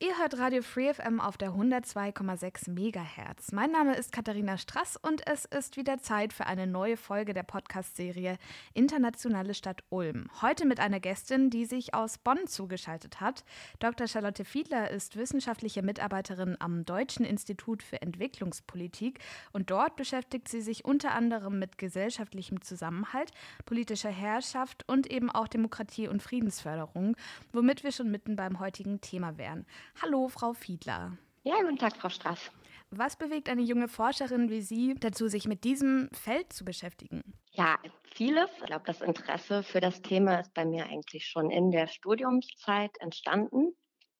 Ihr hört Radio Free FM auf der 102,6 Megahertz. Mein Name ist Katharina Strass und es ist wieder Zeit für eine neue Folge der Podcast-Serie Internationale Stadt Ulm. Heute mit einer Gästin, die sich aus Bonn zugeschaltet hat. Dr. Charlotte Fiedler ist wissenschaftliche Mitarbeiterin am Deutschen Institut für Entwicklungspolitik und dort beschäftigt sie sich unter anderem mit gesellschaftlichem Zusammenhalt, politischer Herrschaft und eben auch Demokratie- und Friedensförderung, womit wir schon mitten beim heutigen Thema wären. Hallo, Frau Fiedler. Ja, guten Tag, Frau Strass. Was bewegt eine junge Forscherin wie Sie dazu, sich mit diesem Feld zu beschäftigen? Ja, vieles. Ich glaube, das Interesse für das Thema ist bei mir eigentlich schon in der Studiumszeit entstanden,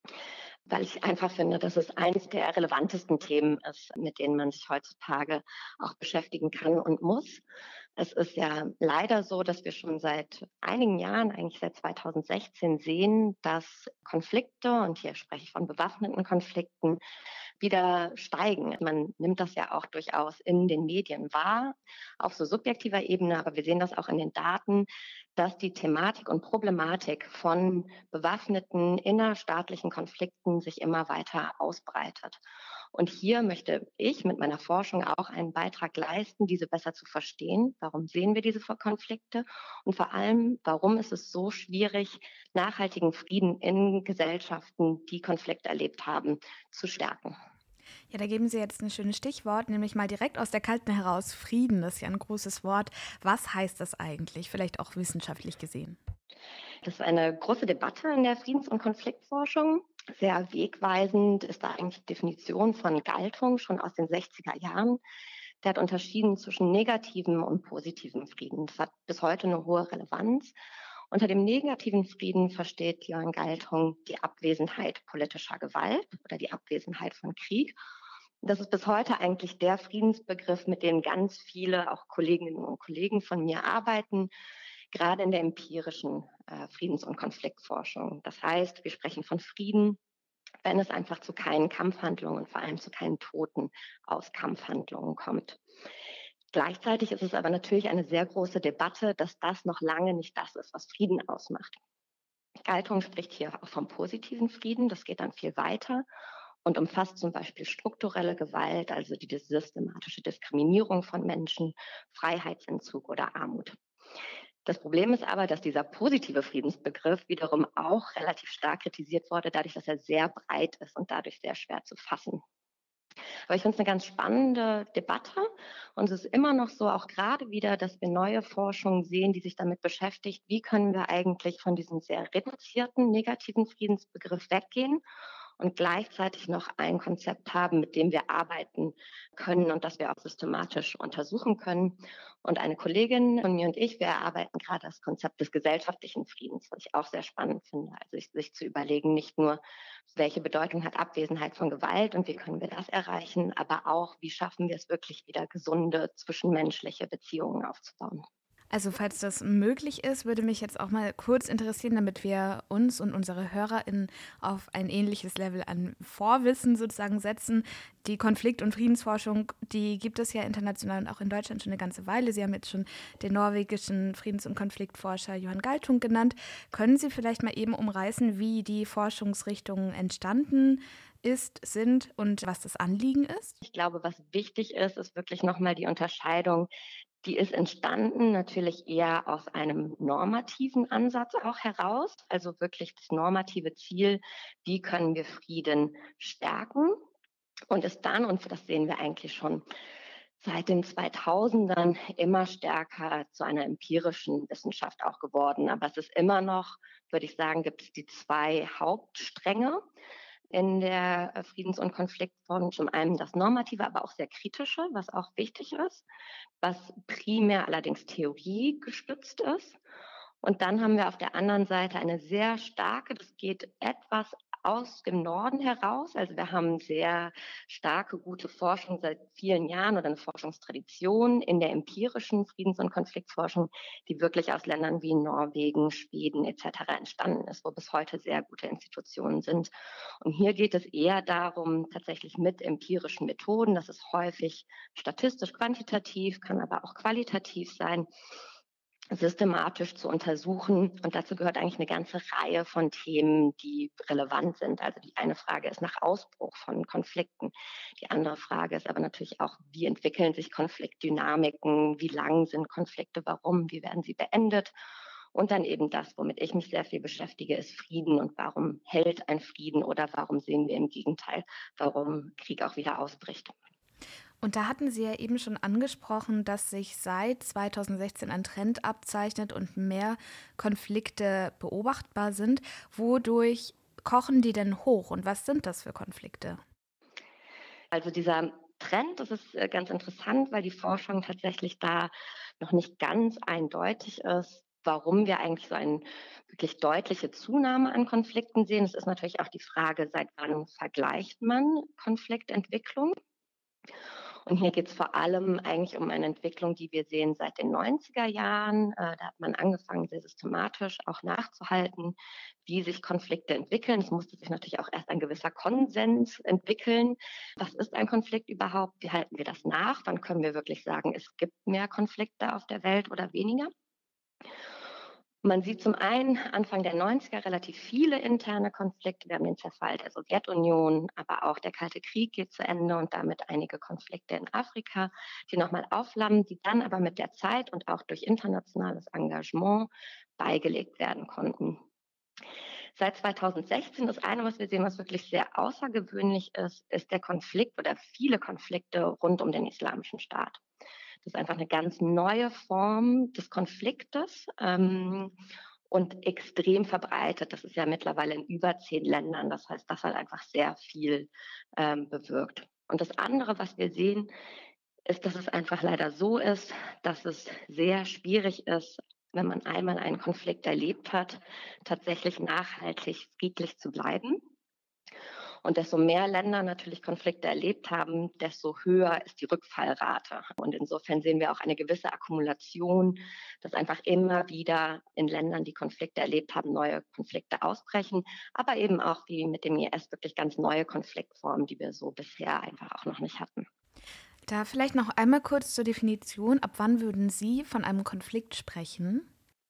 weil ich einfach finde, dass es eines der relevantesten Themen ist, mit denen man sich heutzutage auch beschäftigen kann und muss. Es ist ja leider so, dass wir schon seit einigen Jahren, eigentlich seit 2016, sehen, dass Konflikte, und hier spreche ich von bewaffneten Konflikten, wieder steigen. Man nimmt das ja auch durchaus in den Medien wahr, auf so subjektiver Ebene, aber wir sehen das auch in den Daten, dass die Thematik und Problematik von bewaffneten innerstaatlichen Konflikten sich immer weiter ausbreitet. Und hier möchte ich mit meiner Forschung auch einen Beitrag leisten, diese besser zu verstehen. Warum sehen wir diese Konflikte? Und vor allem, warum ist es so schwierig, nachhaltigen Frieden in Gesellschaften, die Konflikte erlebt haben, zu stärken? Ja, da geben Sie jetzt ein schönes Stichwort, nämlich mal direkt aus der Kalten heraus. Frieden, das ist ja ein großes Wort. Was heißt das eigentlich, vielleicht auch wissenschaftlich gesehen? Das ist eine große Debatte in der Friedens- und Konfliktforschung. Sehr wegweisend ist da eigentlich die Definition von Galtung schon aus den 60er Jahren. Der hat unterschieden zwischen negativem und positivem Frieden. Das hat bis heute eine hohe Relevanz. Unter dem negativen Frieden versteht Johann Galtung die Abwesenheit politischer Gewalt oder die Abwesenheit von Krieg. Das ist bis heute eigentlich der Friedensbegriff, mit dem ganz viele auch Kolleginnen und Kollegen von mir arbeiten, gerade in der empirischen Friedens- und Konfliktforschung. Das heißt, wir sprechen von Frieden, wenn es einfach zu keinen Kampfhandlungen und vor allem zu keinen Toten aus Kampfhandlungen kommt. Gleichzeitig ist es aber natürlich eine sehr große Debatte, dass das noch lange nicht das ist, was Frieden ausmacht. Galtung spricht hier auch vom positiven Frieden, das geht dann viel weiter und umfasst zum Beispiel strukturelle Gewalt, also die systematische Diskriminierung von Menschen, Freiheitsentzug oder Armut. Das Problem ist aber, dass dieser positive Friedensbegriff wiederum auch relativ stark kritisiert wurde, dadurch, dass er sehr breit ist und dadurch sehr schwer zu fassen. Aber ich finde es eine ganz spannende Debatte und es ist immer noch so, auch gerade wieder, dass wir neue Forschung sehen, die sich damit beschäftigt, wie können wir eigentlich von diesem sehr reduzierten negativen Friedensbegriff weggehen und gleichzeitig noch ein Konzept haben, mit dem wir arbeiten können und das wir auch systematisch untersuchen können. Und eine Kollegin von mir und ich, wir erarbeiten gerade das Konzept des gesellschaftlichen Friedens, was ich auch sehr spannend finde. Also sich zu überlegen, nicht nur, welche Bedeutung hat Abwesenheit von Gewalt und wie können wir das erreichen, aber auch, wie schaffen wir es wirklich wieder gesunde zwischenmenschliche Beziehungen aufzubauen. Also falls das möglich ist, würde mich jetzt auch mal kurz interessieren, damit wir uns und unsere HörerInnen auf ein ähnliches Level an Vorwissen sozusagen setzen. Die Konflikt- und Friedensforschung, die gibt es ja international und auch in Deutschland schon eine ganze Weile. Sie haben jetzt schon den norwegischen Friedens- und Konfliktforscher Johan Galtung genannt. Können Sie vielleicht mal eben umreißen, wie die Forschungsrichtungen entstanden sind und was das Anliegen ist? Ich glaube, was wichtig ist, ist wirklich nochmal die Unterscheidung. Die ist entstanden natürlich eher aus einem normativen Ansatz auch heraus, also wirklich das normative Ziel, wie können wir Frieden stärken und ist dann, und das sehen wir eigentlich schon seit den 2000ern, immer stärker zu einer empirischen Wissenschaft auch geworden. Aber es ist immer noch, würde ich sagen, gibt es die zwei Hauptstränge in der Friedens- und Konfliktforschung. Zum einen das Normative, aber auch sehr kritische, was auch wichtig ist, was primär allerdings theoriegestützt ist. Und dann haben wir auf der anderen Seite eine sehr starke, das geht etwas aus dem Norden heraus. Also wir haben sehr starke, gute Forschung seit vielen Jahren oder eine Forschungstradition in der empirischen Friedens- und Konfliktforschung, die wirklich aus Ländern wie Norwegen, Schweden etc. entstanden ist, wo bis heute sehr gute Institutionen sind. Und hier geht es eher darum, tatsächlich mit empirischen Methoden, das ist häufig statistisch quantitativ, kann aber auch qualitativ sein, systematisch zu untersuchen. Und dazu gehört eigentlich eine ganze Reihe von Themen, die relevant sind. Also die eine Frage ist nach Ausbruch von Konflikten. Die andere Frage ist aber natürlich auch, wie entwickeln sich Konfliktdynamiken? Wie lang sind Konflikte? Warum? Wie werden sie beendet? Und dann eben das, womit ich mich sehr viel beschäftige, ist Frieden und warum hält ein Frieden oder warum sehen wir im Gegenteil, warum Krieg auch wieder ausbricht. Und da hatten Sie ja eben schon angesprochen, dass sich seit 2016 ein Trend abzeichnet und mehr Konflikte beobachtbar sind. Wodurch kochen die denn hoch und was sind das für Konflikte? Also dieser Trend, das ist ganz interessant, weil die Forschung tatsächlich da noch nicht ganz eindeutig ist, warum wir eigentlich so eine wirklich deutliche Zunahme an Konflikten sehen. Es ist natürlich auch die Frage, seit wann vergleicht man Konfliktentwicklung? Und hier geht es vor allem eigentlich um eine Entwicklung, die wir sehen seit den 90er Jahren. Da hat man angefangen, sehr systematisch auch nachzuhalten, wie sich Konflikte entwickeln. Es musste sich natürlich auch erst ein gewisser Konsens entwickeln. Was ist ein Konflikt überhaupt? Wie halten wir das nach? Wann können wir wirklich sagen, es gibt mehr Konflikte auf der Welt oder weniger? Man sieht zum einen Anfang der 90er relativ viele interne Konflikte. Wir haben den Zerfall der Sowjetunion, aber auch der Kalte Krieg geht zu Ende und damit einige Konflikte in Afrika, die nochmal aufflammen, die dann aber mit der Zeit und auch durch internationales Engagement beigelegt werden konnten. Seit 2016, das eine, was wir sehen, was wirklich sehr außergewöhnlich ist, ist der Konflikt oder viele Konflikte rund um den Islamischen Staat. Das ist einfach eine ganz neue Form des Konfliktes und extrem verbreitet. Das ist ja mittlerweile in über 10 Ländern. Das heißt, das hat einfach sehr viel bewirkt. Und das andere, was wir sehen, ist, dass es einfach leider so ist, dass es sehr schwierig ist, wenn man einmal einen Konflikt erlebt hat, tatsächlich nachhaltig friedlich zu bleiben. Und desto mehr Länder natürlich Konflikte erlebt haben, desto höher ist die Rückfallrate. Und insofern sehen wir auch eine gewisse Akkumulation, dass einfach immer wieder in Ländern, die Konflikte erlebt haben, neue Konflikte ausbrechen, aber eben auch wie mit dem IS wirklich ganz neue Konfliktformen, die wir so bisher einfach auch noch nicht hatten. Da vielleicht noch einmal kurz zur Definition. Ab wann würden Sie von einem Konflikt sprechen?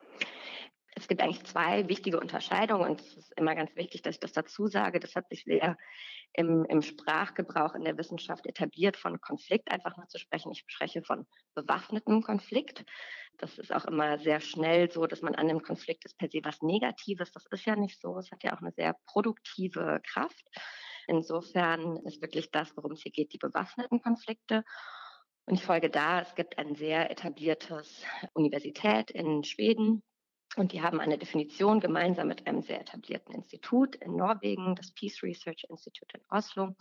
Es gibt eigentlich zwei wichtige Unterscheidungen und es ist immer ganz wichtig, dass ich das dazu sage. Das hat sich sehr im Sprachgebrauch in der Wissenschaft etabliert, von Konflikt einfach nur zu sprechen. Ich spreche von bewaffnetem Konflikt. Das ist auch immer sehr schnell so, dass man an dem Konflikt ist per se was Negatives. Das ist ja nicht so. Es hat ja auch eine sehr produktive Kraft. Insofern ist wirklich das, worum es hier geht, die bewaffneten Konflikte. Und ich folge da, es gibt ein sehr etabliertes Universität in Schweden, und die haben eine Definition gemeinsam mit einem sehr etablierten Institut in Norwegen, das Peace Research Institute in Oslo.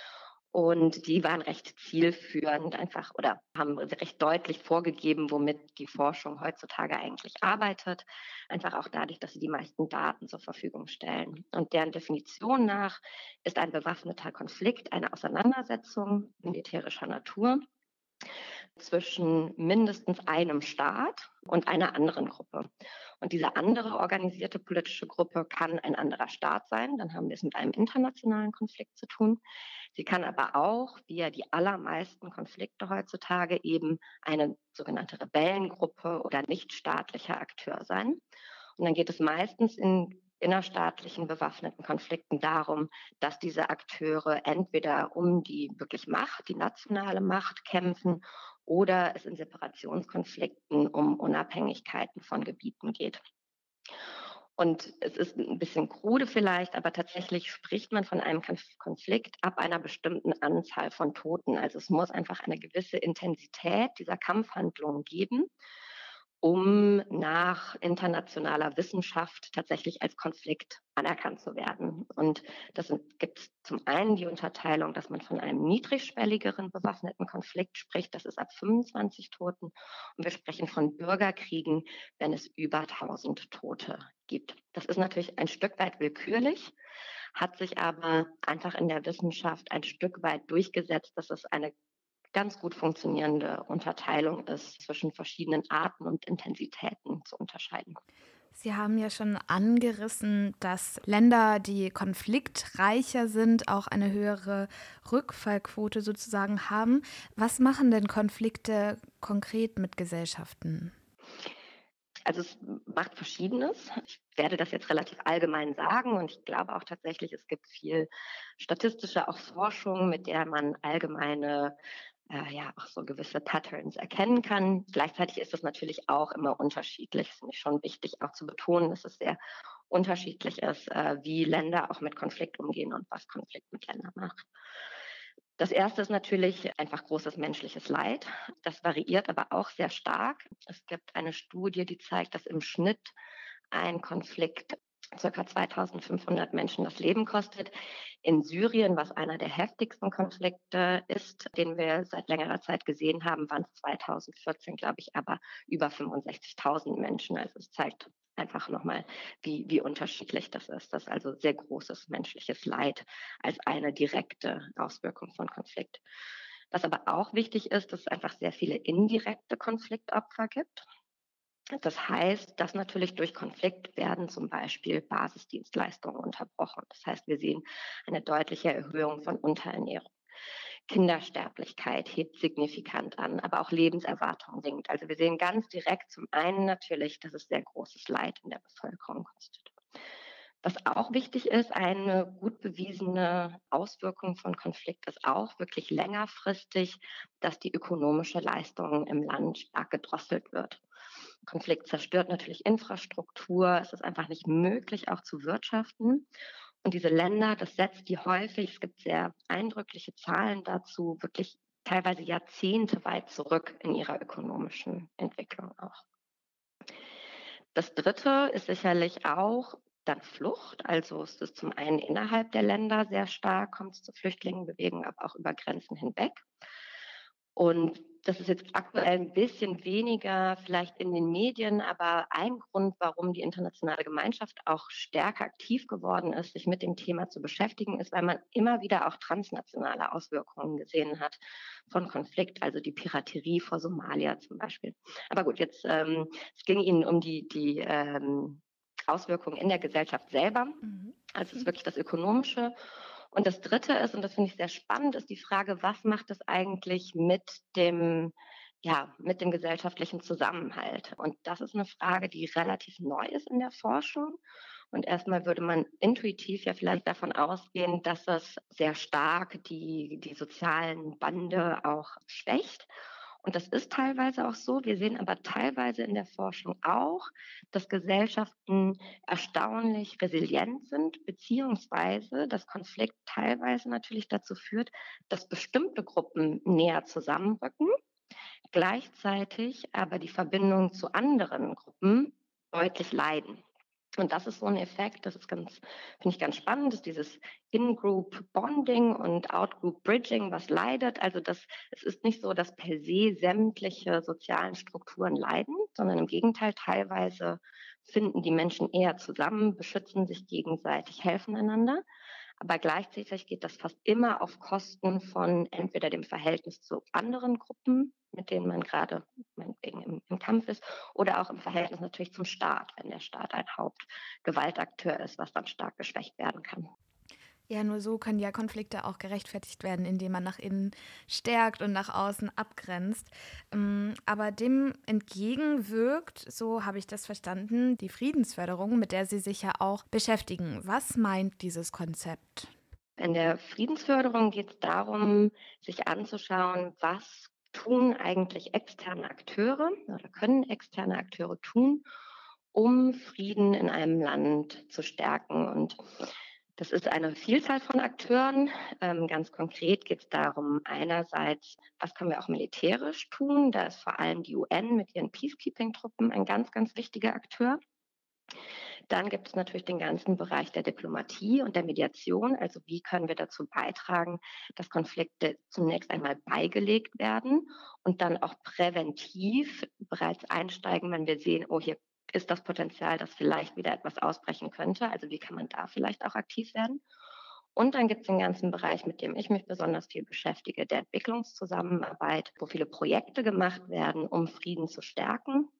Und die waren recht zielführend einfach oder haben recht deutlich vorgegeben, womit die Forschung heutzutage eigentlich arbeitet. Einfach auch dadurch, dass sie die meisten Daten zur Verfügung stellen. Und deren Definition nach ist ein bewaffneter Konflikt eine Auseinandersetzung militärischer Natur zwischen mindestens einem Staat und einer anderen Gruppe. Und diese andere organisierte politische Gruppe kann ein anderer Staat sein. Dann haben wir es mit einem internationalen Konflikt zu tun. Sie kann aber auch, wie ja die allermeisten Konflikte heutzutage, eben eine sogenannte Rebellengruppe oder nichtstaatlicher Akteur sein. Und dann geht es meistens in innerstaatlichen bewaffneten Konflikten darum, dass diese Akteure entweder um die wirklich Macht, die nationale Macht kämpfen oder es in Separationskonflikten um Unabhängigkeiten von Gebieten geht. Und es ist ein bisschen krude vielleicht, aber tatsächlich spricht man von einem Konflikt ab einer bestimmten Anzahl von Toten. Also es muss einfach eine gewisse Intensität dieser Kampfhandlungen geben, um nach internationaler Wissenschaft tatsächlich als Konflikt anerkannt zu werden. Und das gibt es zum einen die Unterteilung, dass man von einem niedrigschwelligeren bewaffneten Konflikt spricht, das ist ab 25 Toten. Und wir sprechen von Bürgerkriegen, wenn es über 1000 Tote gibt. Das ist natürlich ein Stück weit willkürlich, hat sich aber einfach in der Wissenschaft ein Stück weit durchgesetzt, dass es eine ganz gut funktionierende Unterteilung ist, zwischen verschiedenen Arten und Intensitäten zu unterscheiden. Sie haben ja schon angerissen, dass Länder, die konfliktreicher sind, auch eine höhere Rückfallquote sozusagen haben. Was machen denn Konflikte konkret mit Gesellschaften? Also es macht Verschiedenes. Ich werde das jetzt relativ allgemein sagen und ich glaube auch tatsächlich, es gibt viel statistische auch Forschung, mit der man allgemeine ja auch so gewisse Patterns erkennen kann. Gleichzeitig ist es natürlich auch immer unterschiedlich. Das finde ich schon wichtig auch zu betonen, dass es sehr unterschiedlich ist, wie Länder auch mit Konflikt umgehen und was Konflikt mit Ländern macht. Das erste ist natürlich einfach großes menschliches Leid. Das variiert aber auch sehr stark. Es gibt eine Studie, die zeigt, dass im Schnitt ein Konflikt ca. 2500 Menschen das Leben kostet. In Syrien, was einer der heftigsten Konflikte ist, den wir seit längerer Zeit gesehen haben, waren es 2014, glaube ich, aber über 65.000 Menschen. Also es zeigt einfach nochmal, wie unterschiedlich das ist. Das ist also sehr großes menschliches Leid als eine direkte Auswirkung von Konflikt. Was aber auch wichtig ist, dass es einfach sehr viele indirekte Konfliktopfer gibt. Das heißt, dass natürlich durch Konflikt werden zum Beispiel Basisdienstleistungen unterbrochen. Das heißt, wir sehen eine deutliche Erhöhung von Unterernährung. Kindersterblichkeit hebt signifikant an, aber auch Lebenserwartung sinkt. Also wir sehen ganz direkt zum einen natürlich, dass es sehr großes Leid in der Bevölkerung kostet. Was auch wichtig ist, eine gut bewiesene Auswirkung von Konflikt ist auch wirklich längerfristig, dass die ökonomische Leistung im Land stark gedrosselt wird. Konflikt zerstört natürlich Infrastruktur. Es ist einfach nicht möglich, auch zu wirtschaften. Und diese Länder, das setzt die häufig, es gibt sehr eindrückliche Zahlen dazu, wirklich teilweise Jahrzehnte weit zurück in ihrer ökonomischen Entwicklung auch. Das Dritte ist sicherlich auch dann Flucht. Also es ist zum einen innerhalb der Länder sehr stark, kommt es zu Flüchtlingenbewegungen, aber auch über Grenzen hinweg. Und das ist jetzt aktuell ein bisschen weniger vielleicht in den Medien, aber ein Grund, warum die internationale Gemeinschaft auch stärker aktiv geworden ist, sich mit dem Thema zu beschäftigen, ist, weil man immer wieder auch transnationale Auswirkungen gesehen hat von Konflikt, also die Piraterie vor Somalia zum Beispiel. Aber gut, jetzt es ging Ihnen um die Auswirkungen in der Gesellschaft selber. Also es ist wirklich das Ökonomische. Und das Dritte ist, und das finde ich sehr spannend, ist die Frage, was macht es eigentlich mit dem gesellschaftlichen Zusammenhalt? Und das ist eine Frage, die relativ neu ist in der Forschung. Und erstmal würde man intuitiv ja vielleicht davon ausgehen, dass es sehr stark die sozialen Bande auch schwächt. Und das ist teilweise auch so. Wir sehen aber teilweise in der Forschung auch, dass Gesellschaften erstaunlich resilient sind, beziehungsweise dass Konflikt teilweise natürlich dazu führt, dass bestimmte Gruppen näher zusammenrücken, gleichzeitig aber die Verbindung zu anderen Gruppen deutlich leiden. Und das ist so ein Effekt, das ist finde ich ganz spannend, ist dieses In-Group Bonding und Out-Group Bridging, was leidet. Also es ist nicht so, dass per se sämtliche sozialen Strukturen leiden, sondern im Gegenteil, teilweise finden die Menschen eher zusammen, beschützen sich gegenseitig, helfen einander. Aber gleichzeitig geht das fast immer auf Kosten von entweder dem Verhältnis zu anderen Gruppen, mit denen man gerade meinetwegen im Kampf ist, oder auch im Verhältnis natürlich zum Staat, wenn der Staat ein Hauptgewaltakteur ist, was dann stark geschwächt werden kann. Ja, nur so können ja Konflikte auch gerechtfertigt werden, indem man nach innen stärkt und nach außen abgrenzt. Aber dem entgegenwirkt, so habe ich das verstanden, die Friedensförderung, mit der Sie sich ja auch beschäftigen. Was meint dieses Konzept? In der Friedensförderung geht es darum, sich anzuschauen, was tun eigentlich externe Akteure oder können externe Akteure tun, um Frieden in einem Land zu stärken. Und das ist eine Vielzahl von Akteuren. Ganz konkret geht es darum, einerseits, was können wir auch militärisch tun? Da ist vor allem die UN mit ihren Peacekeeping-Truppen ein ganz, ganz wichtiger Akteur. Dann gibt es natürlich den ganzen Bereich der Diplomatie und der Mediation. Also wie können wir dazu beitragen, dass Konflikte zunächst einmal beigelegt werden und dann auch präventiv bereits einsteigen, wenn wir sehen, oh, hier ist das Potenzial, dass vielleicht wieder etwas ausbrechen könnte. Also wie kann man da vielleicht auch aktiv werden? Und dann gibt es den ganzen Bereich, mit dem ich mich besonders viel beschäftige, der Entwicklungszusammenarbeit, wo viele Projekte gemacht werden, um Frieden zu stärken.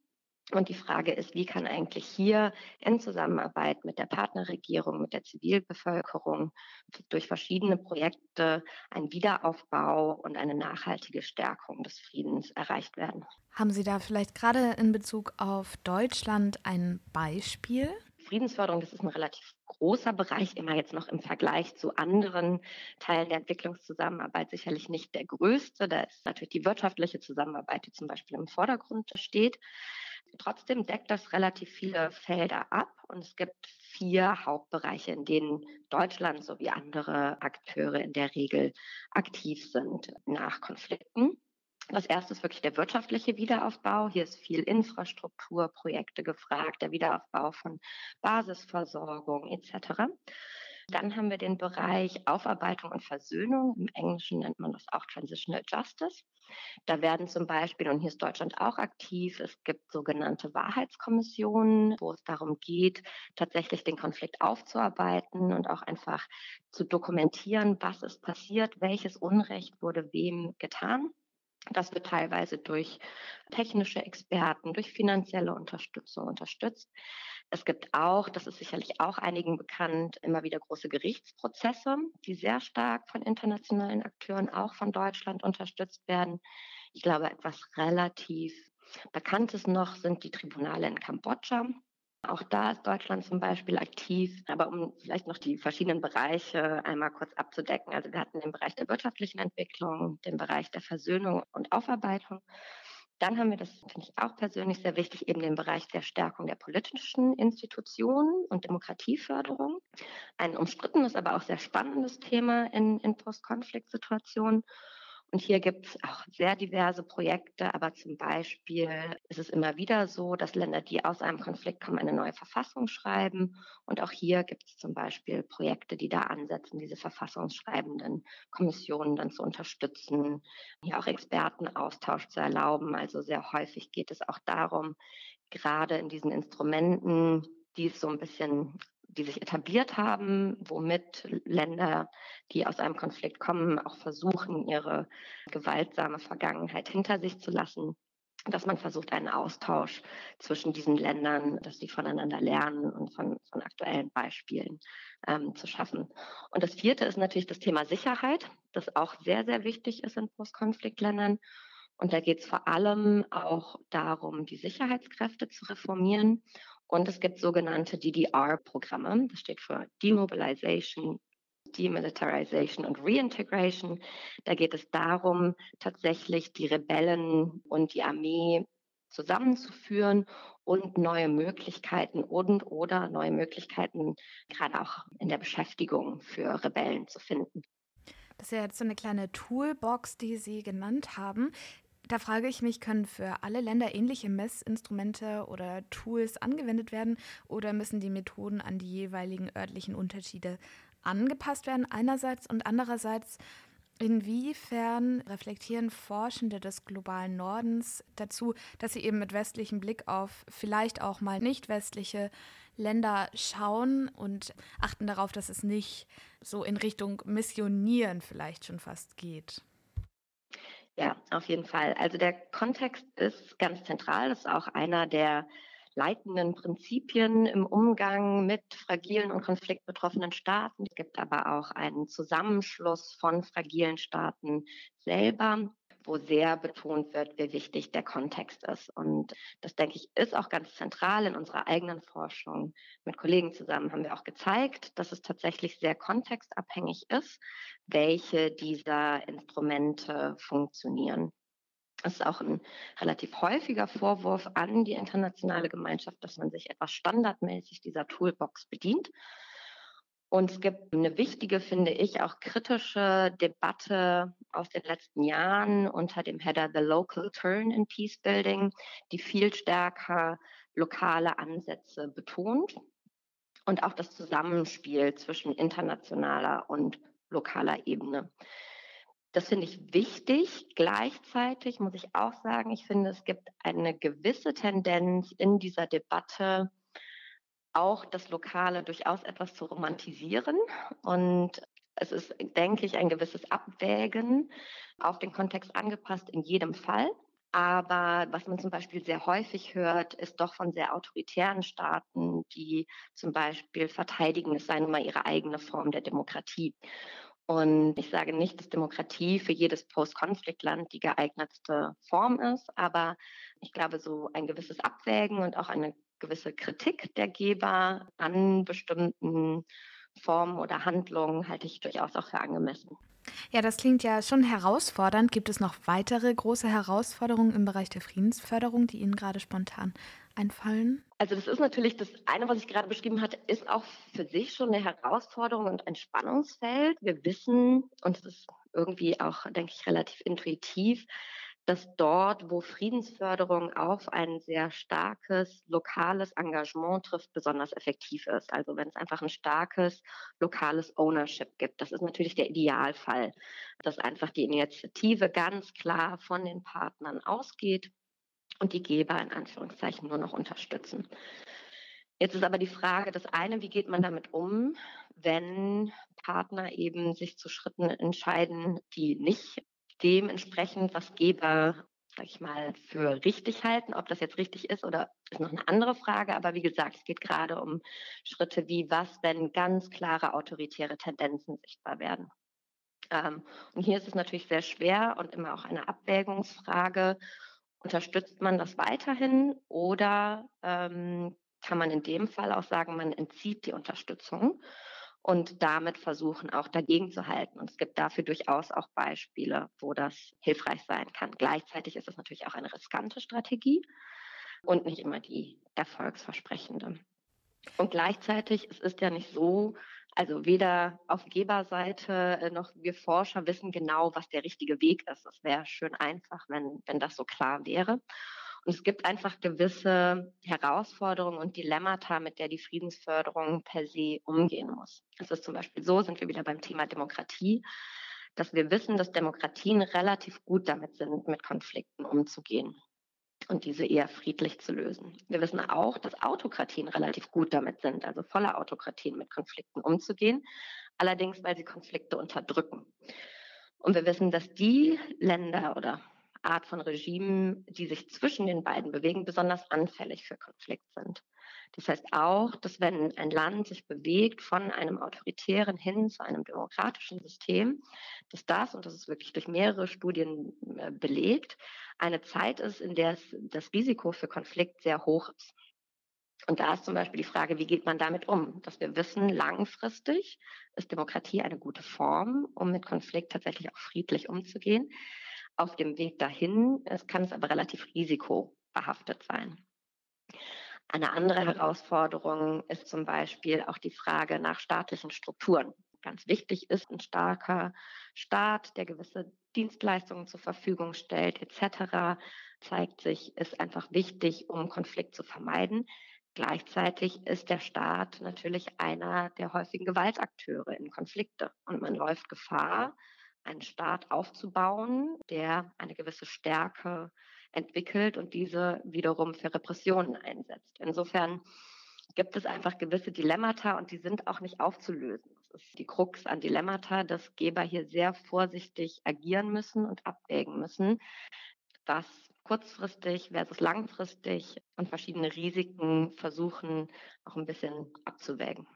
Und die Frage ist, wie kann eigentlich hier in Zusammenarbeit mit der Partnerregierung, mit der Zivilbevölkerung durch verschiedene Projekte ein Wiederaufbau und eine nachhaltige Stärkung des Friedens erreicht werden? Haben Sie da vielleicht gerade in Bezug auf Deutschland ein Beispiel? Friedensförderung, das ist ein relativ großer Bereich, immer jetzt noch im Vergleich zu anderen Teilen der Entwicklungszusammenarbeit sicherlich nicht der größte. Da ist natürlich die wirtschaftliche Zusammenarbeit, die zum Beispiel im Vordergrund steht. Trotzdem deckt das relativ viele Felder ab und es gibt 4 Hauptbereiche, in denen Deutschland sowie andere Akteure in der Regel aktiv sind nach Konflikten. Das erste ist wirklich der wirtschaftliche Wiederaufbau. Hier ist viel Infrastrukturprojekte gefragt, der Wiederaufbau von Basisversorgung etc. Dann haben wir den Bereich Aufarbeitung und Versöhnung. Im Englischen nennt man das auch Transitional Justice. Da werden zum Beispiel, und hier ist Deutschland auch aktiv, es gibt sogenannte Wahrheitskommissionen, wo es darum geht, tatsächlich den Konflikt aufzuarbeiten und auch einfach zu dokumentieren, was ist passiert, welches Unrecht wurde wem getan. Das wird teilweise durch technische Experten, durch finanzielle Unterstützung unterstützt. Es gibt auch, das ist sicherlich auch einigen bekannt, immer wieder große Gerichtsprozesse, die sehr stark von internationalen Akteuren, auch von Deutschland unterstützt werden. Ich glaube, etwas relativ Bekanntes noch sind die Tribunale in Kambodscha. Auch da ist Deutschland zum Beispiel aktiv. Aber um vielleicht noch die verschiedenen Bereiche einmal kurz abzudecken. Also wir hatten den Bereich der wirtschaftlichen Entwicklung, den Bereich der Versöhnung und Aufarbeitung. Dann haben wir, das finde ich auch persönlich sehr wichtig, eben den Bereich der Stärkung der politischen Institutionen und Demokratieförderung. Ein umstrittenes, aber auch sehr spannendes Thema in Post-Konflikt-Situationen. Und hier gibt es auch sehr diverse Projekte, aber zum Beispiel ist es immer wieder so, dass Länder, die aus einem Konflikt kommen, eine neue Verfassung schreiben. Und auch hier gibt es zum Beispiel Projekte, die da ansetzen, diese verfassungsschreibenden Kommissionen dann zu unterstützen, hier auch Expertenaustausch zu erlauben. Also sehr häufig geht es auch darum, gerade in diesen Instrumenten, die es so ein bisschen, die sich etabliert haben, womit Länder, die aus einem Konflikt kommen, auch versuchen, ihre gewaltsame Vergangenheit hinter sich zu lassen, dass man versucht, einen Austausch zwischen diesen Ländern, dass sie voneinander lernen und von aktuellen Beispielen zu schaffen. Und das vierte ist natürlich das Thema Sicherheit, das auch sehr, sehr wichtig ist in Postkonfliktländern. Und da geht es vor allem auch darum, die Sicherheitskräfte zu reformieren. Und es gibt sogenannte DDR-Programme. Das steht für Demobilization, Demilitarization und Reintegration. Da geht es darum, tatsächlich die Rebellen und die Armee zusammenzuführen und neue Möglichkeiten oder neue Möglichkeiten gerade auch in der Beschäftigung für Rebellen zu finden. Das ist ja jetzt so eine kleine Toolbox, die Sie genannt haben. Da frage ich mich, können für alle Länder ähnliche Messinstrumente oder Tools angewendet werden oder müssen die Methoden an die jeweiligen örtlichen Unterschiede angepasst werden einerseits und andererseits, inwiefern reflektieren Forschende des globalen Nordens dazu, dass sie eben mit westlichem Blick auf vielleicht auch mal nicht westliche Länder schauen und achten darauf, dass es nicht so in Richtung Missionieren vielleicht schon fast geht? Ja, auf jeden Fall. Also der Kontext ist ganz zentral. Das ist auch einer der leitenden Prinzipien im Umgang mit fragilen und konfliktbetroffenen Staaten. Es gibt aber auch einen Zusammenschluss von fragilen Staaten selber, wo sehr betont wird, wie wichtig der Kontext ist. Und das, denke ich, ist auch ganz zentral in unserer eigenen Forschung. Mit Kollegen zusammen haben wir auch gezeigt, dass es tatsächlich sehr kontextabhängig ist, welche dieser Instrumente funktionieren. Es ist auch ein relativ häufiger Vorwurf an die internationale Gemeinschaft, dass man sich etwas standardmäßig dieser Toolbox bedient. Und es gibt eine wichtige, finde ich, auch kritische Debatte aus den letzten Jahren unter dem Header The Local Turn in Peace Building, die viel stärker lokale Ansätze betont und auch das Zusammenspiel zwischen internationaler und lokaler Ebene. Das finde ich wichtig. Gleichzeitig muss ich auch sagen, ich finde, es gibt eine gewisse Tendenz in dieser Debatte, auch das Lokale durchaus etwas zu romantisieren. Und es ist, denke ich, ein gewisses Abwägen auf den Kontext angepasst in jedem Fall. Aber was man zum Beispiel sehr häufig hört, ist doch von sehr autoritären Staaten, die zum Beispiel verteidigen, es sei nun mal ihre eigene Form der Demokratie. Und ich sage nicht, dass Demokratie für jedes Post-Konflikt-Land die geeignetste Form ist, aber ich glaube, so ein gewisses Abwägen und auch eine gewisse Kritik der Geber an bestimmten Formen oder Handlungen halte ich durchaus auch für angemessen. Ja, das klingt ja schon herausfordernd. Gibt es noch weitere große Herausforderungen im Bereich der Friedensförderung, die Ihnen gerade spontan einfallen? Also das ist natürlich das eine, was ich gerade beschrieben hatte, ist auch für sich schon eine Herausforderung und ein Spannungsfeld. Wir wissen, und es ist irgendwie auch, denke ich, relativ intuitiv, dass dort, wo Friedensförderung auf ein sehr starkes lokales Engagement trifft, besonders effektiv ist. Also wenn es einfach ein starkes lokales Ownership gibt. Das ist natürlich der Idealfall, dass einfach die Initiative ganz klar von den Partnern ausgeht und die Geber in Anführungszeichen nur noch unterstützen. Jetzt ist aber die Frage, das eine, wie geht man damit um, wenn Partner eben sich zu Schritten entscheiden, die nicht dem entsprechen, was Geber, sag ich mal, für richtig halten. Ob das jetzt richtig ist oder ist noch eine andere Frage. Aber wie gesagt, es geht gerade um Schritte wie, was, wenn ganz klare autoritäre Tendenzen sichtbar werden. Und hier ist es natürlich sehr schwer und immer auch eine Abwägungsfrage. Unterstützt man das weiterhin oder kann man in dem Fall auch sagen, man entzieht die Unterstützung und damit versuchen auch dagegen zu halten. Und es gibt dafür durchaus auch Beispiele, wo das hilfreich sein kann. Gleichzeitig ist es natürlich auch eine riskante Strategie und nicht immer die erfolgsversprechende. Und gleichzeitig, es ist ja nicht so, also weder auf Geberseite noch wir Forscher wissen genau, was der richtige Weg ist. Es wäre schön einfach, wenn das so klar wäre. Und es gibt einfach gewisse Herausforderungen und Dilemmata, mit der die Friedensförderung per se umgehen muss. Es ist zum Beispiel so, sind wir wieder beim Thema Demokratie, dass wir wissen, dass Demokratien relativ gut damit sind, mit Konflikten umzugehen und diese eher friedlich zu lösen. Wir wissen auch, dass Autokratien relativ gut damit sind, also volle Autokratien mit Konflikten umzugehen, allerdings weil sie Konflikte unterdrücken. Und wir wissen, dass die Länder oder Art von Regimen, die sich zwischen den beiden bewegen, besonders anfällig für Konflikt sind. Das heißt auch, dass wenn ein Land sich bewegt von einem autoritären hin zu einem demokratischen System, dass das, und das ist wirklich durch mehrere Studien belegt, eine Zeit ist, in der das Risiko für Konflikt sehr hoch ist. Und da ist zum Beispiel die Frage, wie geht man damit um? Dass wir wissen, langfristig ist Demokratie eine gute Form, um mit Konflikt tatsächlich auch friedlich umzugehen. Auf dem Weg dahin kann es aber relativ risikobehaftet sein. Eine andere Herausforderung ist zum Beispiel auch die Frage nach staatlichen Strukturen. Ganz wichtig ist ein starker Staat, der gewisse Dienstleistungen zur Verfügung stellt, etc. Zeigt sich, ist einfach wichtig, um Konflikt zu vermeiden. Gleichzeitig ist der Staat natürlich einer der häufigen Gewaltakteure in Konflikte und man läuft Gefahr, einen Staat aufzubauen, der eine gewisse Stärke entwickelt und diese wiederum für Repressionen einsetzt. Insofern gibt es einfach gewisse Dilemmata und die sind auch nicht aufzulösen. Das ist die Krux an Dilemmata, dass Geber hier sehr vorsichtig agieren müssen und abwägen müssen, was kurzfristig versus langfristig und verschiedene Risiken versuchen, auch ein bisschen abzuwägen.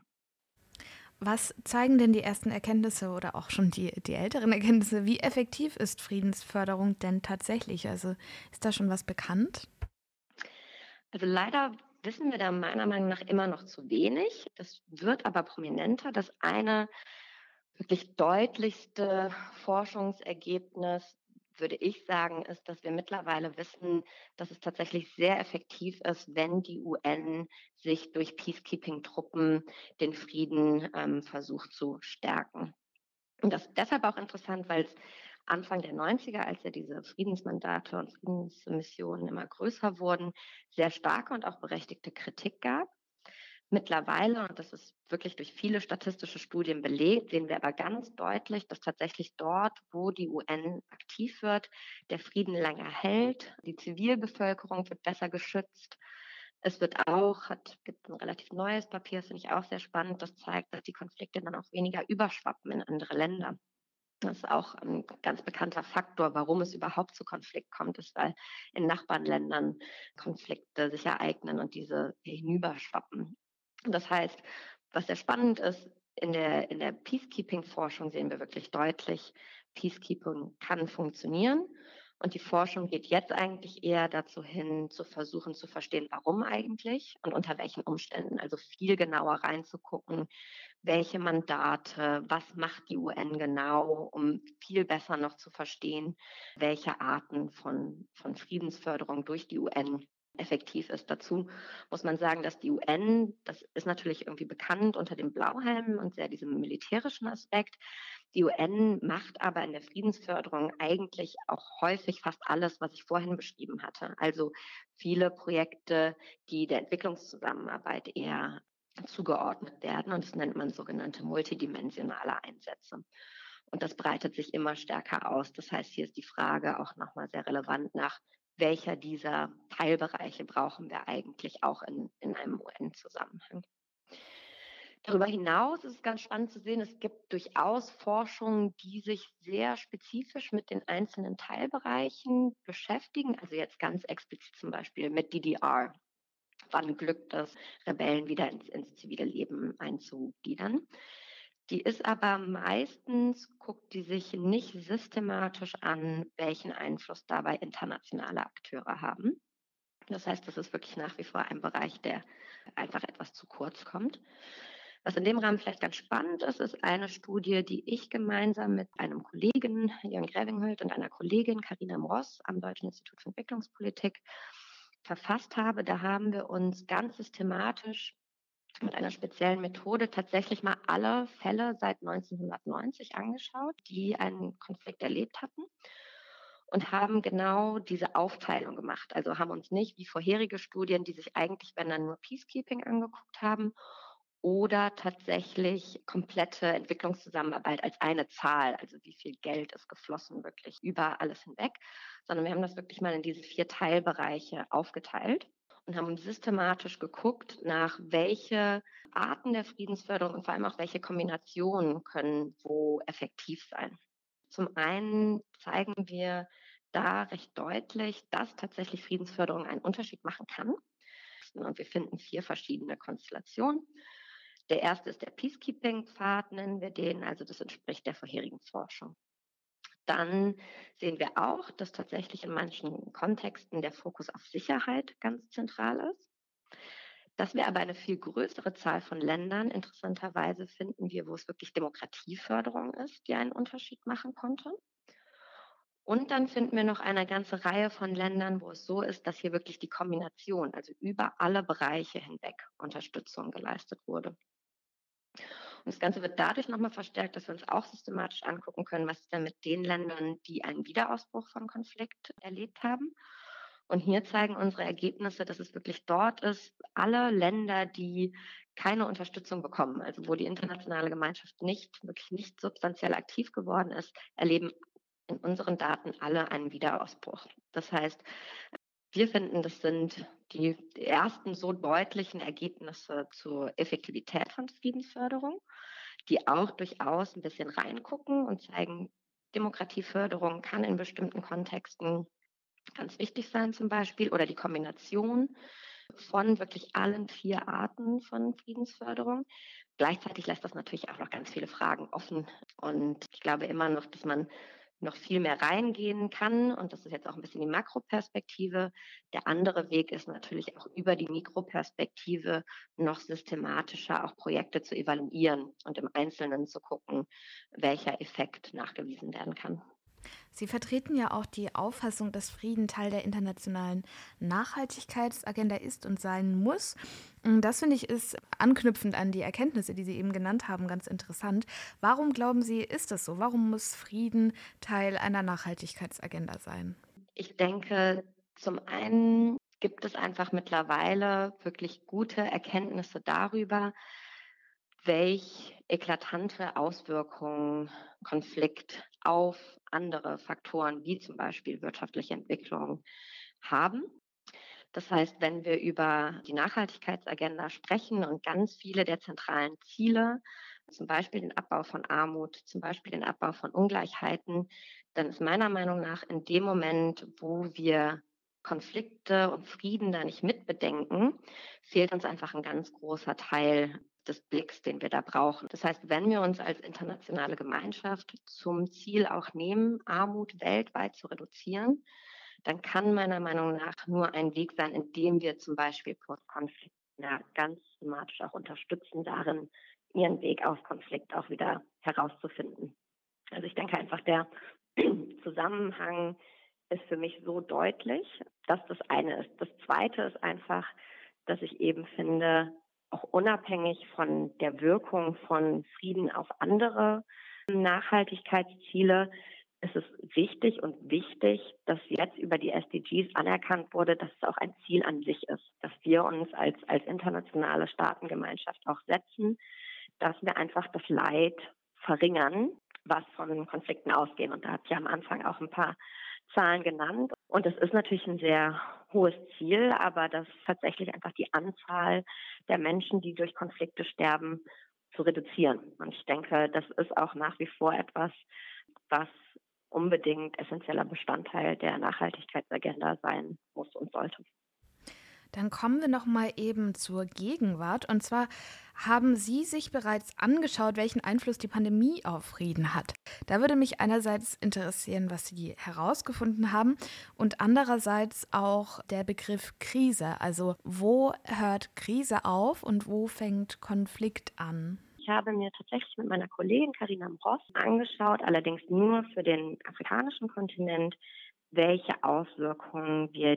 Was zeigen denn die ersten Erkenntnisse oder auch schon die älteren Erkenntnisse? Wie effektiv ist Friedensförderung denn tatsächlich? Also ist da schon was bekannt? Also leider wissen wir da meiner Meinung nach immer noch zu wenig. Das wird aber prominenter. Das eine wirklich deutlichste Forschungsergebnis, würde ich sagen, ist, dass wir mittlerweile wissen, dass es tatsächlich sehr effektiv ist, wenn die UN sich durch Peacekeeping-Truppen den Frieden versucht zu stärken. Und das ist deshalb auch interessant, weil es Anfang der 90er, als ja diese Friedensmandate und Friedensmissionen immer größer wurden, sehr starke und auch berechtigte Kritik gab. Mittlerweile, und das ist wirklich durch viele statistische Studien belegt, sehen wir aber ganz deutlich, dass tatsächlich dort, wo die UN aktiv wird, der Frieden länger hält, die Zivilbevölkerung wird besser geschützt. Es wird auch, gibt ein relativ neues Papier, das finde ich auch sehr spannend, das zeigt, dass die Konflikte dann auch weniger überschwappen in andere Länder. Das ist auch ein ganz bekannter Faktor, warum es überhaupt zu Konflikt kommt, ist, weil in Nachbarländern Konflikte sich ereignen und diese hinüberschwappen. Und das heißt, was sehr spannend ist, in der Peacekeeping-Forschung sehen wir wirklich deutlich, Peacekeeping kann funktionieren. Und die Forschung geht jetzt eigentlich eher dazu hin, zu versuchen zu verstehen, warum eigentlich und unter welchen Umständen. Also viel genauer reinzugucken, welche Mandate, was macht die UN genau, um viel besser noch zu verstehen, welche Arten von Friedensförderung durch die UN effektiv ist. Dazu muss man sagen, dass die UN, das ist natürlich irgendwie bekannt unter dem Blauhelm und sehr diesem militärischen Aspekt. Die UN macht aber in der Friedensförderung eigentlich auch häufig fast alles, was ich vorhin beschrieben hatte. Also viele Projekte, die der Entwicklungszusammenarbeit eher zugeordnet werden. Und das nennt man sogenannte multidimensionale Einsätze. Und das breitet sich immer stärker aus. Das heißt, hier ist die Frage auch nochmal sehr relevant nach, welcher dieser Teilbereiche brauchen wir eigentlich auch in einem UN-Zusammenhang. Darüber hinaus ist es ganz spannend zu sehen, es gibt durchaus Forschungen, die sich sehr spezifisch mit den einzelnen Teilbereichen beschäftigen. Also jetzt ganz explizit zum Beispiel mit DDR. Wann glückt es, Rebellen wieder ins zivile Leben einzugliedern. Die ist aber meistens, guckt die sich nicht systematisch an, welchen Einfluss dabei internationale Akteure haben. Das heißt, das ist wirklich nach wie vor ein Bereich, der einfach etwas zu kurz kommt. Was in dem Rahmen vielleicht ganz spannend ist, ist eine Studie, die ich gemeinsam mit einem Kollegen, Jörn Grevinghöld, und einer Kollegin, Carina Mross, am Deutschen Institut für Entwicklungspolitik verfasst habe. Da haben wir uns ganz systematisch mit einer speziellen Methode tatsächlich mal alle Fälle seit 1990 angeschaut, die einen Konflikt erlebt hatten und haben genau diese Aufteilung gemacht. Also haben uns nicht wie vorherige Studien, die sich eigentlich, wenn dann nur Peacekeeping angeguckt haben, oder tatsächlich komplette Entwicklungszusammenarbeit als eine Zahl, also wie viel Geld ist geflossen wirklich über alles hinweg, sondern wir haben das wirklich mal in diese 4 Teilbereiche aufgeteilt und haben systematisch geguckt, nach welche Arten der Friedensförderung und vor allem auch welche Kombinationen können wo effektiv sein. Zum einen zeigen wir da recht deutlich, dass tatsächlich Friedensförderung einen Unterschied machen kann. Und wir finden 4 verschiedene Konstellationen. Der erste ist der Peacekeeping-Pfad, nennen wir den, also das entspricht der vorherigen Forschung. Dann sehen wir auch, dass tatsächlich in manchen Kontexten der Fokus auf Sicherheit ganz zentral ist. Dass wir aber eine viel größere Zahl von Ländern interessanterweise finden wir, wo es wirklich Demokratieförderung ist, die einen Unterschied machen konnte. Und dann finden wir noch eine ganze Reihe von Ländern, wo es so ist, dass hier wirklich die Kombination, also über alle Bereiche hinweg Unterstützung geleistet wurde. Und das Ganze wird dadurch nochmal verstärkt, dass wir uns auch systematisch angucken können, was ist denn mit den Ländern, die einen Wiederausbruch von Konflikt erlebt haben. Und hier zeigen unsere Ergebnisse, dass es wirklich dort ist, alle Länder, die keine Unterstützung bekommen, also wo die internationale Gemeinschaft wirklich nicht substanziell aktiv geworden ist, erleben in unseren Daten alle einen Wiederausbruch. Das heißt, wir finden, das sind die ersten so deutlichen Ergebnisse zur Effektivität von Friedensförderung, die auch durchaus ein bisschen reingucken und zeigen, Demokratieförderung kann in bestimmten Kontexten ganz wichtig sein zum Beispiel oder die Kombination von wirklich allen 4 Arten von Friedensförderung. Gleichzeitig lässt das natürlich auch noch ganz viele Fragen offen und ich glaube immer noch, dass man noch viel mehr reingehen kann und das ist jetzt auch ein bisschen die Makroperspektive. Der andere Weg ist natürlich auch über die Mikroperspektive noch systematischer auch Projekte zu evaluieren und im Einzelnen zu gucken, welcher Effekt nachgewiesen werden kann. Sie vertreten ja auch die Auffassung, dass Frieden Teil der internationalen Nachhaltigkeitsagenda ist und sein muss. Das finde ich ist anknüpfend an die Erkenntnisse, die Sie eben genannt haben, ganz interessant. Warum glauben Sie, ist das so? Warum muss Frieden Teil einer Nachhaltigkeitsagenda sein? Ich denke, zum einen gibt es einfach mittlerweile wirklich gute Erkenntnisse darüber, welch eklatante Auswirkungen Konflikt auf andere Faktoren wie zum Beispiel wirtschaftliche Entwicklung haben. Das heißt, wenn wir über die Nachhaltigkeitsagenda sprechen und ganz viele der zentralen Ziele zum Beispiel den Abbau von Armut, zum Beispiel den Abbau von Ungleichheiten, dann ist meiner Meinung nach in dem Moment, wo wir Konflikte und Frieden da nicht mitbedenken, fehlt uns einfach ein ganz großer Teil des Blicks, den wir da brauchen. Das heißt, wenn wir uns als internationale Gemeinschaft zum Ziel auch nehmen, Armut weltweit zu reduzieren, dann kann meiner Meinung nach nur ein Weg sein, indem wir zum Beispiel Postkonflikte ganz systematisch auch unterstützen, darin ihren Weg aus Konflikt auch wieder herauszufinden. Also ich denke einfach, der Zusammenhang ist für mich so deutlich, dass das eine ist. Das zweite ist einfach, dass ich eben finde, auch unabhängig von der Wirkung von Frieden auf andere Nachhaltigkeitsziele, ist es wichtig und wichtig, dass jetzt über die SDGs anerkannt wurde, dass es auch ein Ziel an sich ist, dass wir uns als internationale Staatengemeinschaft auch setzen, dass wir einfach das Leid verringern, was von Konflikten ausgehen. Und da hat ja am Anfang auch ein paar Zahlen genannt. Und das ist natürlich ein sehr hohes Ziel, aber dass tatsächlich einfach die Anzahl der Menschen, die durch Konflikte sterben, zu reduzieren. Und ich denke, das ist auch nach wie vor etwas, was unbedingt essentieller Bestandteil der Nachhaltigkeitsagenda sein muss und sollte. Dann kommen wir noch mal eben zur Gegenwart. Und zwar haben Sie sich bereits angeschaut, welchen Einfluss die Pandemie auf Frieden hat. Da würde mich einerseits interessieren, was Sie herausgefunden haben und andererseits auch der Begriff Krise. Also wo hört Krise auf und wo fängt Konflikt an? Ich habe mir tatsächlich mit meiner Kollegin Carina Bross angeschaut, allerdings nur für den afrikanischen Kontinent, welche Auswirkungen wir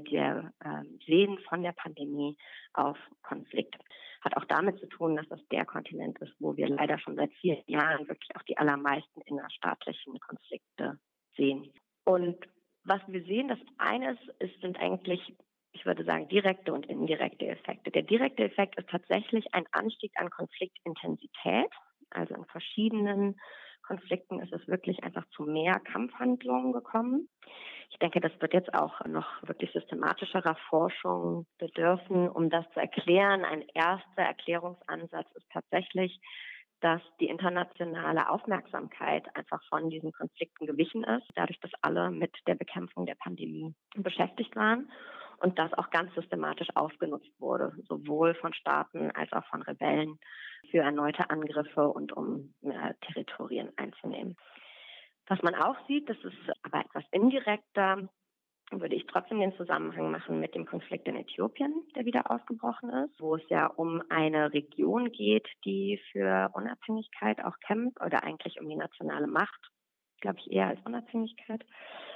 sehen von der Pandemie auf Konflikte. Hat auch damit zu tun, dass das der Kontinent ist, wo wir leider schon seit 4 Jahren wirklich auch die allermeisten innerstaatlichen Konflikte sehen. Und was wir sehen, das eine sind eigentlich, ich würde sagen, direkte und indirekte Effekte. Der direkte Effekt ist tatsächlich ein Anstieg an Konfliktintensität. Also in verschiedenen Konflikten ist es wirklich einfach zu mehr Kampfhandlungen gekommen. Ich denke, das wird jetzt auch noch wirklich systematischerer Forschung bedürfen, um das zu erklären. Ein erster Erklärungsansatz ist tatsächlich, dass die internationale Aufmerksamkeit einfach von diesen Konflikten gewichen ist, dadurch, dass alle mit der Bekämpfung der Pandemie beschäftigt waren und das auch ganz systematisch ausgenutzt wurde, sowohl von Staaten als auch von Rebellen für erneute Angriffe und um Territorien einzunehmen. Was man auch sieht, das ist aber etwas indirekter, würde ich trotzdem den Zusammenhang machen mit dem Konflikt in Äthiopien, der wieder ausgebrochen ist, wo es ja um eine Region geht, die für Unabhängigkeit auch kämpft oder eigentlich um die nationale Macht, glaube ich eher als Unabhängigkeit.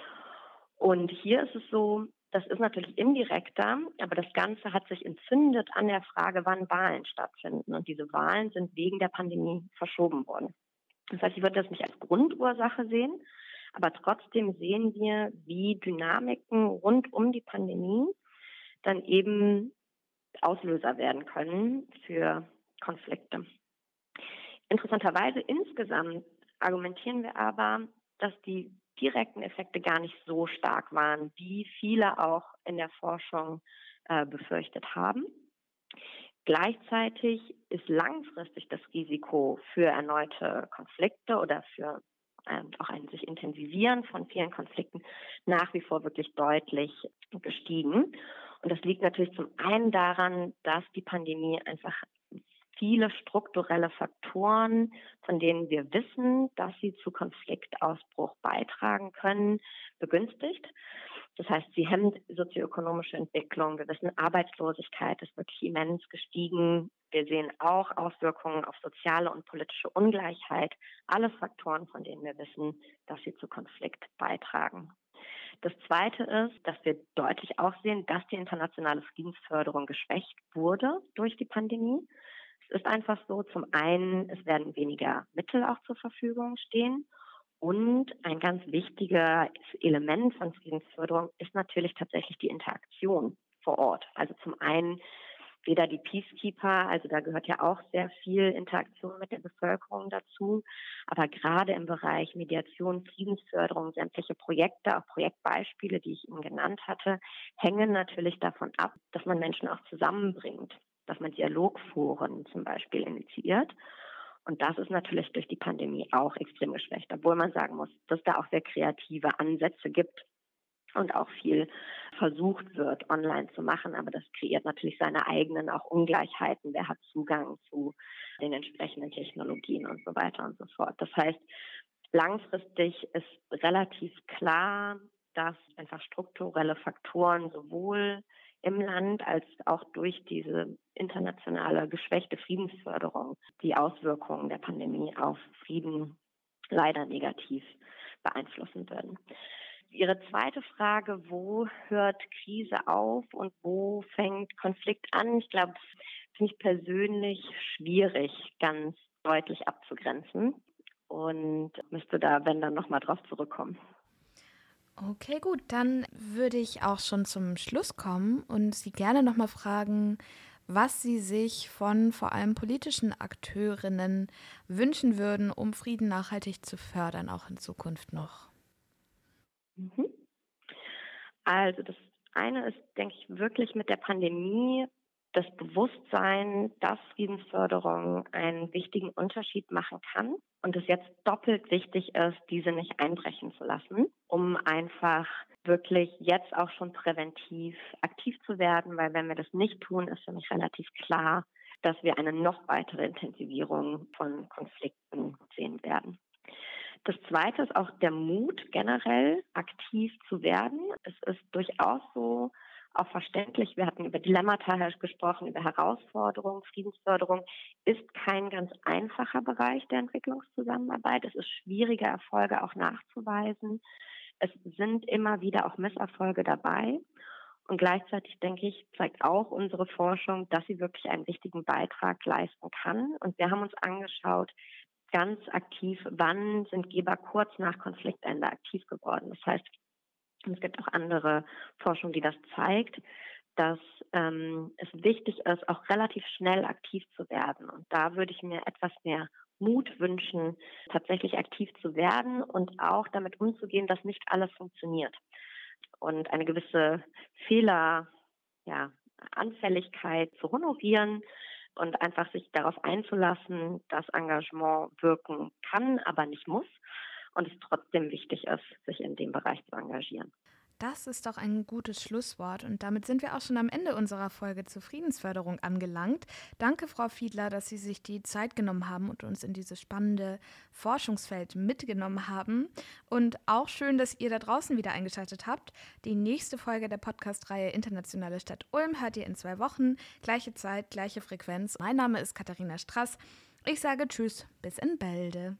Und hier ist es so, das ist natürlich indirekter, aber das Ganze hat sich entzündet an der Frage, wann Wahlen stattfinden. Und diese Wahlen sind wegen der Pandemie verschoben worden. Das heißt, ich würde das nicht als Grundursache sehen, aber trotzdem sehen wir, wie Dynamiken rund um die Pandemie dann eben Auslöser werden können für Konflikte. Interessanterweise insgesamt argumentieren wir aber, dass die direkten Effekte gar nicht so stark waren, wie viele auch in der Forschung befürchtet haben. Gleichzeitig ist langfristig das Risiko für erneute Konflikte oder für auch ein sich intensivieren von vielen Konflikten nach wie vor wirklich deutlich gestiegen. Und das liegt natürlich zum einen daran, dass die Pandemie einfach viele strukturelle Faktoren, von denen wir wissen, dass sie zu Konfliktausbruch beitragen können, begünstigt. Das heißt, sie hemmt sozioökonomische Entwicklung. Wir wissen, Arbeitslosigkeit ist wirklich immens gestiegen. Wir sehen auch Auswirkungen auf soziale und politische Ungleichheit. Alles Faktoren, von denen wir wissen, dass sie zu Konflikt beitragen. Das Zweite ist, dass wir deutlich auch sehen, dass die internationale Friedensförderung geschwächt wurde durch die Pandemie. Es ist einfach so, zum einen, es werden weniger Mittel auch zur Verfügung stehen. Und ein ganz wichtiges Element von Friedensförderung ist natürlich tatsächlich die Interaktion vor Ort. Also zum einen weder die Peacekeeper, also da gehört ja auch sehr viel Interaktion mit der Bevölkerung dazu, aber gerade im Bereich Mediation, Friedensförderung, sämtliche Projekte, auch Projektbeispiele, die ich Ihnen genannt hatte, hängen natürlich davon ab, dass man Menschen auch zusammenbringt, dass man Dialogforen zum Beispiel initiiert. Und das ist natürlich durch die Pandemie auch extrem geschwächt, obwohl man sagen muss, dass da auch sehr kreative Ansätze gibt und auch viel versucht wird, online zu machen. Aber das kreiert natürlich seine eigenen auch Ungleichheiten. Wer hat Zugang zu den entsprechenden Technologien und so weiter und so fort. Das heißt, langfristig ist relativ klar, dass einfach strukturelle Faktoren sowohl im Land als auch durch diese internationale geschwächte Friedensförderung die Auswirkungen der Pandemie auf Frieden leider negativ beeinflussen würden. Ihre zweite Frage, wo hört Krise auf und wo fängt Konflikt an? Ich glaube, das finde ich persönlich schwierig, ganz deutlich abzugrenzen und müsste da, wenn dann, nochmal drauf zurückkommen. Okay, gut, dann würde ich auch schon zum Schluss kommen und Sie gerne nochmal fragen, was Sie sich von vor allem politischen Akteurinnen wünschen würden, um Frieden nachhaltig zu fördern, auch in Zukunft noch. Also das eine ist, denke ich, wirklich mit der Pandemie das Bewusstsein, dass Friedensförderung einen wichtigen Unterschied machen kann und es jetzt doppelt wichtig ist, diese nicht einbrechen zu lassen, um einfach wirklich jetzt auch schon präventiv aktiv zu werden, weil wenn wir das nicht tun, ist für mich relativ klar, dass wir eine noch weitere Intensivierung von Konflikten sehen werden. Das Zweite ist auch der Mut, generell aktiv zu werden. Es ist durchaus so, auch verständlich, wir hatten über Dilemmata gesprochen, über Herausforderungen. Friedensförderung ist kein ganz einfacher Bereich der Entwicklungszusammenarbeit. Es ist schwieriger, Erfolge auch nachzuweisen. Es sind immer wieder auch Misserfolge dabei. Und gleichzeitig, denke ich, zeigt auch unsere Forschung, dass sie wirklich einen wichtigen Beitrag leisten kann. Und wir haben uns angeschaut, ganz aktiv, wann sind Geber kurz nach Konfliktende aktiv geworden. Das heißt, es gibt auch andere Forschung, die das zeigt, dass es wichtig ist, auch relativ schnell aktiv zu werden. Und da würde ich mir etwas mehr Mut wünschen, tatsächlich aktiv zu werden und auch damit umzugehen, dass nicht alles funktioniert. Und eine gewisse Anfälligkeit zu honorieren und einfach sich darauf einzulassen, dass Engagement wirken kann, aber nicht muss und es trotzdem wichtig ist, sich in dem Bereich zu engagieren. Das ist doch ein gutes Schlusswort und damit sind wir auch schon am Ende unserer Folge zur Friedensförderung angelangt. Danke, Frau Fiedler, dass Sie sich die Zeit genommen haben und uns in dieses spannende Forschungsfeld mitgenommen haben. Und auch schön, dass ihr da draußen wieder eingeschaltet habt. Die nächste Folge der Podcast-Reihe Internationale Stadt Ulm hört ihr in 2 Wochen. Gleiche Zeit, gleiche Frequenz. Mein Name ist Katharina Strass. Ich sage Tschüss, bis in Bälde.